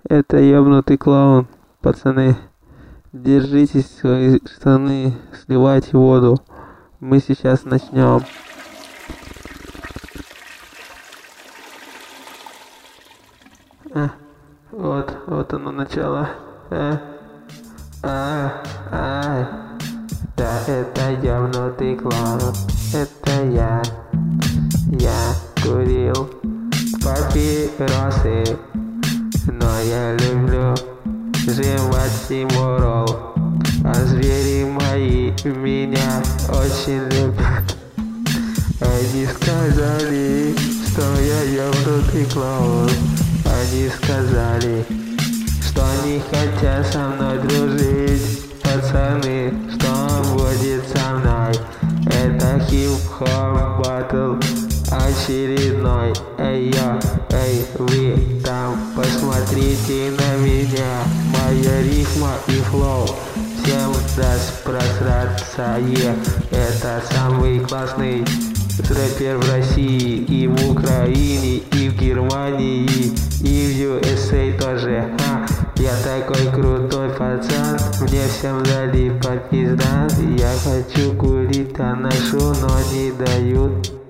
Это ёбнутый клоун. Пацаны, держитесь свои штаны, сливайте воду. Мы сейчас начнем. Вот оно начало. Да, это ёбнутый клоун. Это я курил папиросы, но я люблю жевать симурол. А звери мои меня очень любят. Они сказали, что я ёбнутый клоун. Они сказали, что не хотят со мной дружить. Пацаны, что будет со мной? Это хип-хоп батл очередной. Эй, вы там посмотрите на меня. Моя рифма и флоу всем даст просраться. Это самый классный рэпер в России, и в Украине, и в Германии, и в USA тоже. Я такой крутой пацан, мне всем дали по пиздам. Я хочу курить, а ношу, но не дают.